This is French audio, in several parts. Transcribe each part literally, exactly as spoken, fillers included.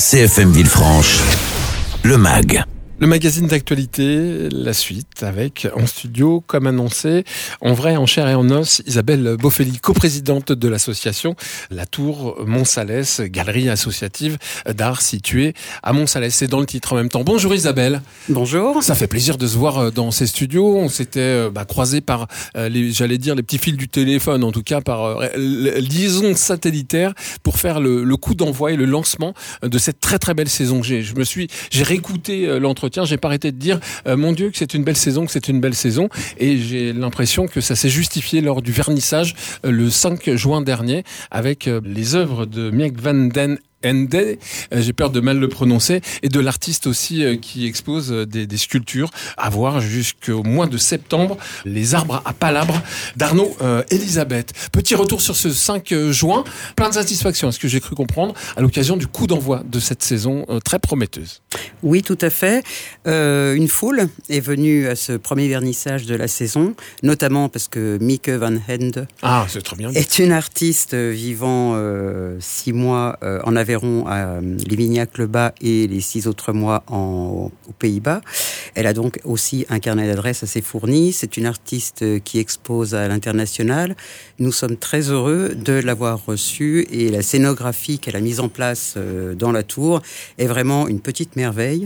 C F M Villefranche, le M A G. Le magazine d'actualité, la suite, avec en studio, comme annoncé, en vrai, en chair et en os, Isabelle Boffelli, coprésidente de l'association La Tour Montsalès, galerie associative d'art située à Montsalès. C'est dans le titre en même temps. Bonjour Isabelle. Bonjour. Ça fait plaisir de se voir dans ces studios. On s'était bah, croisés par, euh, les, j'allais dire, les petits fils du téléphone, en tout cas par euh, liaison satellitaire, pour faire le, le coup d'envoi et le lancement de cette très très belle saison que j'ai. Je me suis, j'ai réécouté euh, l'entretien. J'ai pas arrêté de dire, euh, mon Dieu, que c'est une belle saison, que c'est une belle saison. Et j'ai l'impression que ça s'est justifié lors du vernissage euh, le cinq juin dernier avec euh, les œuvres de Miek van den Ende, euh, j'ai peur de mal le prononcer, et de l'artiste aussi euh, qui expose euh, des, des sculptures à voir jusqu'au mois de septembre, les arbres à palabres d'Arnaud euh, Elisabeth. Petit retour sur ce cinq juin, plein de satisfaction, est-ce que j'ai cru comprendre, à l'occasion du coup d'envoi de cette saison euh, très prometteuse. Oui, tout à fait. Euh, une foule est venue à ce premier vernissage de la saison, notamment parce que Mieke van Ende ah, c'est trop bien. est une artiste vivant euh, six mois euh, en Aveyron à Livignac-le-Bas et les six autres mois en, aux Pays-Bas. Elle a donc aussi un carnet d'adresses assez fourni. C'est une artiste qui expose à l'international. Nous sommes très heureux de l'avoir reçue et la scénographie qu'elle a mise en place euh, dans la tour est vraiment une petite merveille.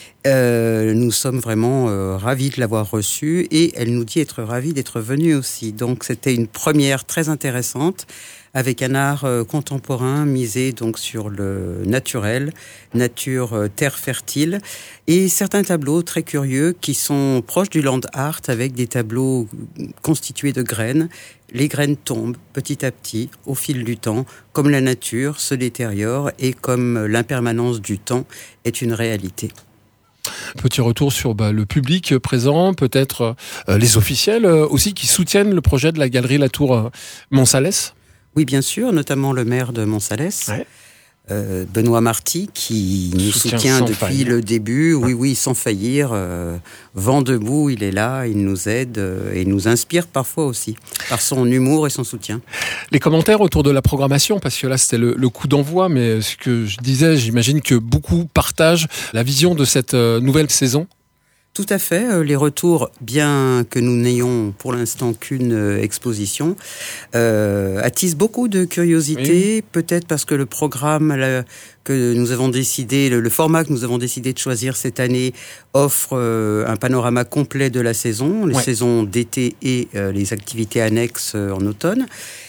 Euh, nous sommes vraiment euh, ravis de l'avoir reçue et elle nous dit être ravie d'être venue aussi. Donc c'était une première très intéressante avec un art euh, contemporain misé donc sur le naturel, nature, euh, terre fertile et certains tableaux très curieux qui sont proches du land art avec des tableaux constitués de graines. Les graines tombent petit à petit au fil du temps, comme la nature se détériore et comme l'impermanence du temps est une réalité. Petit retour sur bah, le public présent, peut-être euh, les officiels euh, aussi qui soutiennent le projet de la galerie La Tour euh, Montsalès. Oui, bien sûr, notamment le maire de Montsalès, ouais. euh, Benoît Marty, qui nous soutient, soutient depuis faillir. le début. Oui, oui, sans faillir. Euh, vent debout, il est là, il nous aide euh, et nous inspire parfois aussi, par son humour et son soutien. Les commentaires autour de la programmation, parce que là c'était le, le coup d'envoi, mais ce que je disais, j'imagine que beaucoup partagent la vision de cette euh, nouvelle saison. Tout à fait. Les retours, bien que nous n'ayons pour l'instant qu'une exposition, euh, attisent beaucoup de curiosité, oui. Peut-être parce que le programme la, que nous avons décidé, le, le format que nous avons décidé de choisir cette année offre euh, un panorama complet de la saison, les ouais. saisons d'été et euh, les activités annexes euh, en automne.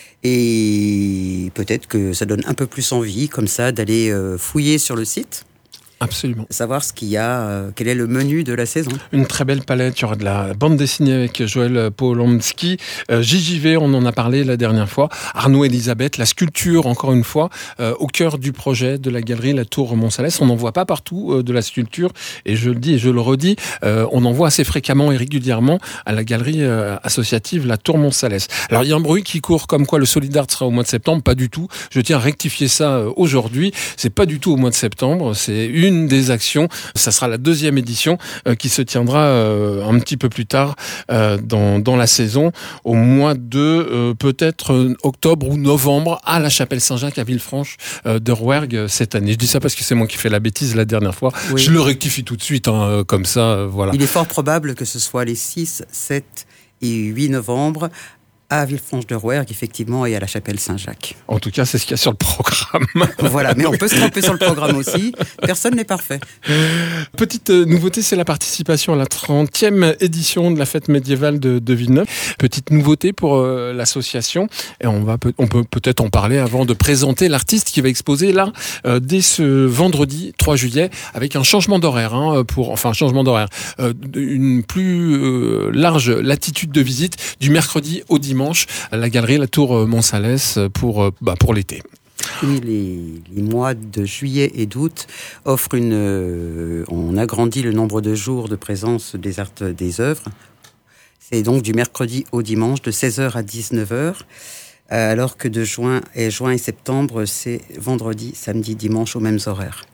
Et peut-être que ça donne un peu plus envie, comme ça, d'aller euh, fouiller sur le site. Absolument. Savoir ce qu'il y a, euh, quel est le menu de la saison. Une très belle palette, il y aura de la bande dessinée avec Joël Polomski, euh, J J V, on en a parlé la dernière fois, Arnaud Elisabeth, la sculpture, encore une fois, euh, au cœur du projet de la galerie La Tour Montsalès. On n'en voit pas partout euh, de la sculpture, et je le dis et je le redis, euh, on en voit assez fréquemment et régulièrement à la galerie euh, associative La Tour Montsalès. Alors il y a un bruit qui court comme quoi le Solidart sera au mois de septembre, pas du tout. Je tiens à rectifier ça euh, aujourd'hui, c'est pas du tout au mois de septembre, c'est une Une des actions, ça sera la deuxième édition euh, qui se tiendra euh, un petit peu plus tard euh, dans, dans la saison, au mois de euh, peut-être euh, octobre ou novembre à la Chapelle Saint-Jacques à Villefranche euh, de Rouergue cette année. Je dis ça parce que c'est moi qui fais la bêtise la dernière fois. Oui. Je le rectifie tout de suite, hein, comme ça, euh, voilà. Il est fort probable que ce soit les six, sept et huit novembre à Villefranche-de-Rouergue, effectivement, et à la Chapelle Saint-Jacques. En tout cas, c'est ce qu'il y a sur le programme. Voilà, mais on peut se tromper sur le programme aussi. Personne n'est parfait. Petite nouveauté, c'est la participation à la trentième édition de la fête médiévale de, de Villeneuve. Petite nouveauté pour euh, l'association. Et on va, on peut peut-être en parler avant de présenter l'artiste qui va exposer là, euh, dès ce vendredi trois juillet, avec un changement d'horaire, hein, pour, enfin, un changement d'horaire, euh, une plus euh, large latitude de visite du mercredi au dimanche. À la galerie La Tour Montsalès pour, bah, pour l'été. Oui, les, les mois de juillet et d'août offrent une... Euh, on agrandit le nombre de jours de présence des, art, des œuvres. C'est donc du mercredi au dimanche, de seize heures à dix-neuf heures, alors que de juin et, juin et septembre, c'est vendredi, samedi, dimanche aux mêmes horaires.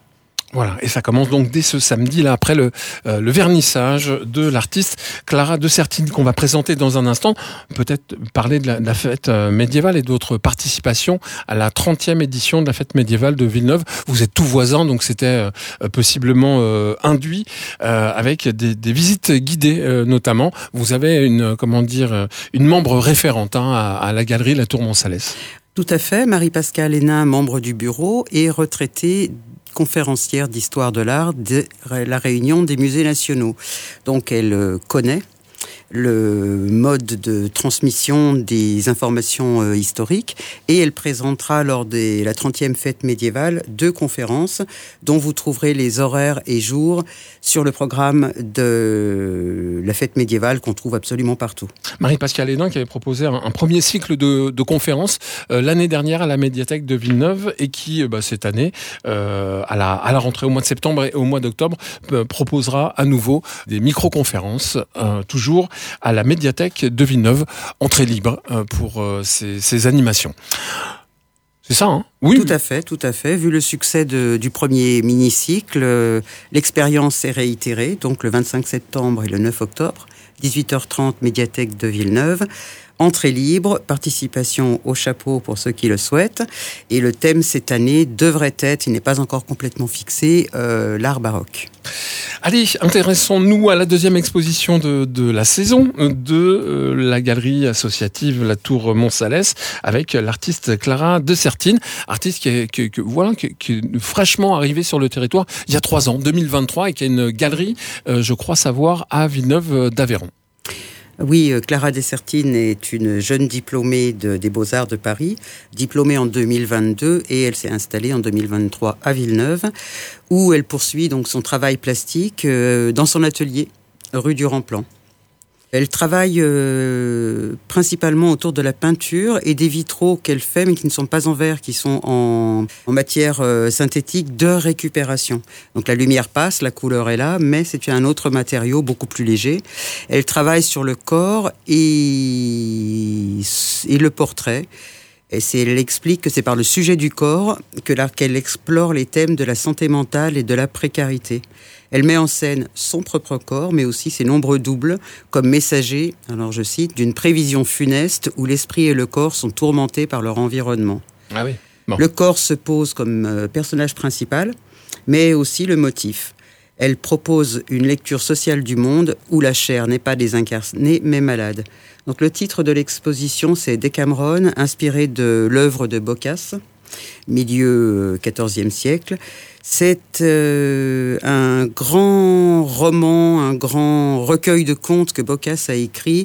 Voilà, et ça commence donc dès ce samedi, là, après le, euh, le vernissage de l'artiste Clara de Sertine, qu'on va présenter dans un instant. Peut-être parler de la, de la fête médiévale et d'autres participations à la trentième édition de la fête médiévale de Villeneuve. Vous êtes tout voisins, donc c'était euh, possiblement euh, induit, euh, avec des, des visites guidées euh, notamment. Vous avez une, comment dire, une membre référente hein, à, à la galerie La Tour Montsalès. Tout à fait. Marie-Pascale Hénin, membre du bureau, est retraitée conférencière d'histoire de l'art de la Réunion des musées nationaux. Donc elle connaît le mode de transmission des informations euh, historiques et elle présentera lors de la trentième fête médiévale deux conférences dont vous trouverez les horaires et jours sur le programme de la fête médiévale qu'on trouve absolument partout. Marie-Pascale Hénin qui avait proposé un, un premier cycle de, de conférences euh, l'année dernière à la médiathèque de Villeneuve et qui, euh, bah, cette année, euh, à, la, à la rentrée au mois de septembre et au mois d'octobre, euh, proposera à nouveau des micro-conférences, euh, toujours à la médiathèque de Villeneuve, entrée libre euh, pour euh, ces, ces animations. C'est ça, hein ? Oui. Tout à fait, tout à fait. Vu le succès de, du premier mini-cycle, euh, l'expérience est réitérée, donc le vingt-cinq septembre et le neuf octobre, dix-huit heures trente, médiathèque de Villeneuve. Entrée libre, participation au chapeau pour ceux qui le souhaitent. Et le thème cette année devrait être, il n'est pas encore complètement fixé, euh, l'art baroque. Allez, intéressons-nous à la deuxième exposition de, de la saison de euh, la galerie associative La Tour Montsalès avec l'artiste Clara de Sertine, artiste qui est, qui, qui, voilà, qui, qui est fraîchement arrivé sur le territoire il y a trois ans, deux mille vingt-trois, et qui a une galerie, euh, je crois savoir, à Villeneuve d'Aveyron. Oui, Clara de Sertine est une jeune diplômée de, des Beaux-Arts de Paris, diplômée en deux mille vingt-deux et elle s'est installée en deux mille vingt-trois à Villeneuve où elle poursuit donc son travail plastique euh, dans son atelier, rue du Remplan. Elle travaille euh, principalement autour de la peinture et des vitraux qu'elle fait, mais qui ne sont pas en verre, qui sont en, en matière euh, synthétique de récupération. Donc la lumière passe, la couleur est là, mais c'est un autre matériau beaucoup plus léger. Elle travaille sur le corps et, et le portrait. Et c'est, elle explique que c'est par le sujet du corps que là, qu'elle explore les thèmes de la santé mentale et de la précarité. Elle met en scène son propre corps, mais aussi ses nombreux doubles, comme messagers, alors je cite, d'une prévision funeste où l'esprit et le corps sont tourmentés par leur environnement. Ah oui. Bon. Le corps se pose comme euh, personnage principal, mais aussi le motif. Elle propose une lecture sociale du monde où la chair n'est pas désincarnée, mais malade. Donc le titre de l'exposition, c'est Decameron, inspiré de l'œuvre de Boccace, milieu quatorzième siècle. C'est euh, un grand roman, un grand recueil de contes que Boccace a écrit,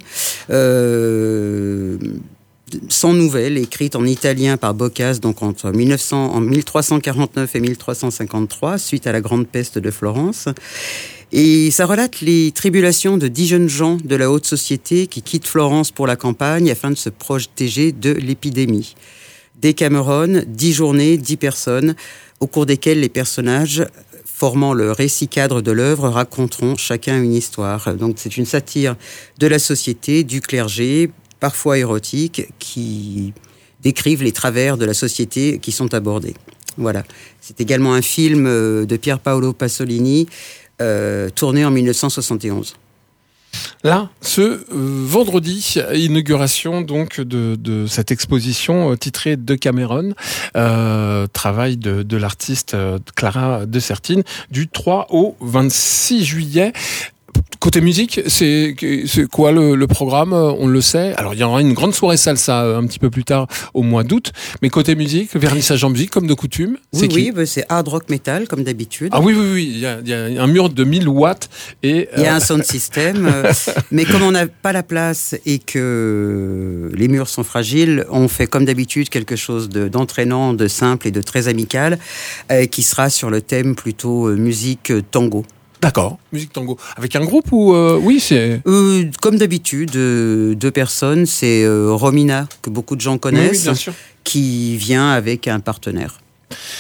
euh, sans nouvelles, écrites en italien par Boccace, donc entre mille neuf cents, en mille trois cent quarante-neuf et mille trois cent cinquante-trois, suite à la grande peste de Florence. Et ça relate les tribulations de dix jeunes gens de la haute société qui quittent Florence pour la campagne afin de se protéger de l'épidémie. Decameron, dix journées, dix personnes, au cours desquelles les personnages formant le récit cadre de l'œuvre raconteront chacun une histoire. Donc c'est une satire de la société, du clergé, parfois érotique, qui décrivent les travers de la société qui sont abordés. Voilà. C'est également un film de Pier Paolo Pasolini, euh, tourné en mille neuf cent soixante et onze. Là, ce euh, vendredi, inauguration donc de, de cette exposition euh, titrée Decameron, euh, travail de, de l'artiste euh, Clara de Sertine, du trois au vingt-six juillet. Côté musique, c'est, c'est quoi le, le programme ? On le sait. Alors, il y aura une grande soirée salsa un petit peu plus tard au mois d'août. Mais côté musique, vernissage en musique, comme de coutume. Oui, c'est oui, bah c'est hard rock metal, comme d'habitude. Ah oui, oui, oui. Il y a, il y a un mur de mille watts. Et, il y a un sound system. euh, mais comme on n'a pas la place et que les murs sont fragiles, on fait comme d'habitude quelque chose de, d'entraînant, de simple et de très amical, euh, qui sera sur le thème plutôt euh, musique euh, tango. D'accord, musique tango. Avec un groupe ou euh, oui, c'est euh, comme d'habitude, euh, deux personnes. C'est euh, Romina que beaucoup de gens connaissent, oui, oui, bien sûr, qui vient avec un partenaire.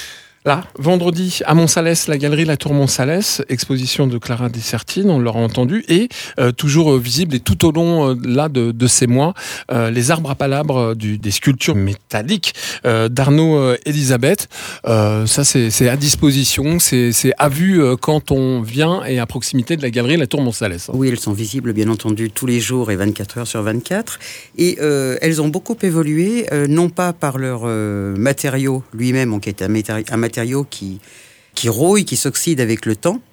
Là, vendredi, à Montsalès, la galerie La Tour Montsalès, exposition de Clara Dessertine, on l'aura entendu, et euh, toujours euh, visible et tout au long euh, là de, de ces mois, euh, les arbres à palabres du, des sculptures métalliques euh, d'Arnaud euh, Elisabeth. Euh, ça, c'est, c'est à disposition, c'est, c'est à vue euh, quand on vient et à proximité de la galerie La Tour Montsalès. Oui, elles sont visibles bien entendu tous les jours et vingt-quatre heures sur vingt-quatre. Et euh, elles ont beaucoup évolué, euh, non pas par leur euh, matériau lui-même, qui est un, matéri- un matériau qui, qui rouille, qui s'oxyde avec le temps.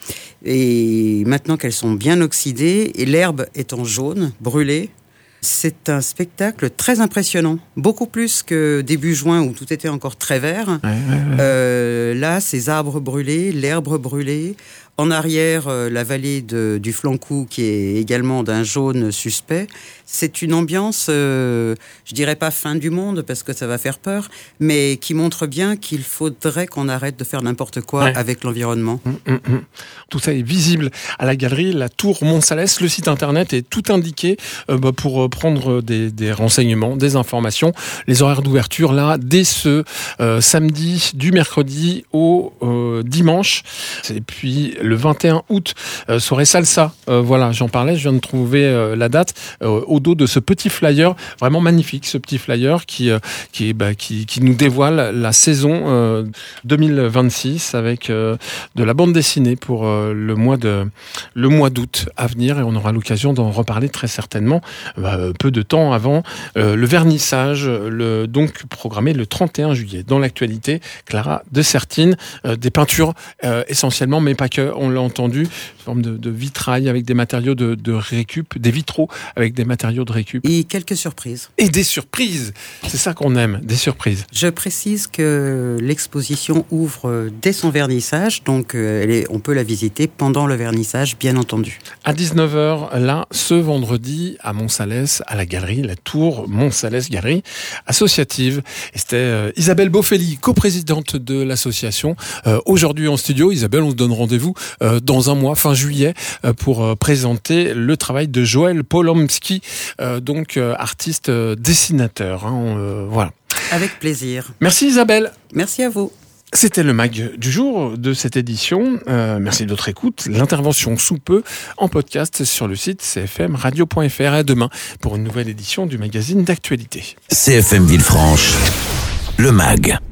Et maintenant qu'elles sont bien oxydées, et l'herbe étant jaune, brûlée, c'est un spectacle très impressionnant. Beaucoup plus que début juin où tout était encore très vert. Ouais, ouais, ouais. Euh, là, ces arbres brûlés, l'herbe brûlée. En arrière, euh, la vallée de, du Flancou qui est également d'un jaune suspect. C'est une ambiance, euh, je dirais pas fin du monde parce que ça va faire peur, mais qui montre bien qu'il faudrait qu'on arrête de faire n'importe quoi ouais. avec l'environnement. Mmh, mmh, mmh. Tout ça est visible à la galerie La Tour Montsalès. Le site internet est tout indiqué euh, bah, pour prendre des, des renseignements, des informations. Les horaires d'ouverture là, dès ce euh, samedi, du mercredi au euh, dimanche. Et puis le vingt et un août, euh, soirée salsa. Euh, voilà, j'en parlais, je viens de trouver euh, la date euh, au dos de ce petit flyer, vraiment magnifique, ce petit flyer qui euh, qui, bah, qui qui nous dévoile la saison euh, deux mille vingt-six avec euh, de la bande dessinée pour euh, le mois de le mois d'août à venir, et on aura l'occasion d'en reparler très certainement bah, peu de temps avant euh, le vernissage, le donc programmé le trente et un juillet. Dans l'actualité, Clara Dessertine, euh, des peintures euh, essentiellement, mais pas que. On l'a entendu, une forme de, de vitrail avec des matériaux de, de récup, des vitraux avec des matériaux de récup. Et quelques surprises. Et des surprises, c'est ça qu'on aime, des surprises. Je précise que l'exposition ouvre dès son vernissage, donc elle est, on peut la visiter pendant le vernissage, bien entendu. À dix-neuf heures, là, ce vendredi, à Montsalès, à la galerie La Tour Montsalès, galerie associative. Et c'était euh, Isabelle Beaufely, coprésidente de l'association. Euh, aujourd'hui en studio, Isabelle, on se donne rendez-vous euh, dans un mois, fin juillet, euh, pour euh, présenter le travail de Joël Polomski, euh, donc euh, artiste euh, dessinateur. Hein, euh, voilà. Avec plaisir. Merci Isabelle. Merci à vous. C'était le mag du jour de cette édition. Euh, merci de votre écoute. L'intervention sous peu en podcast sur le site c f m radio point f r. À demain pour une nouvelle édition du magazine d'actualité. C F M Villefranche, le mag.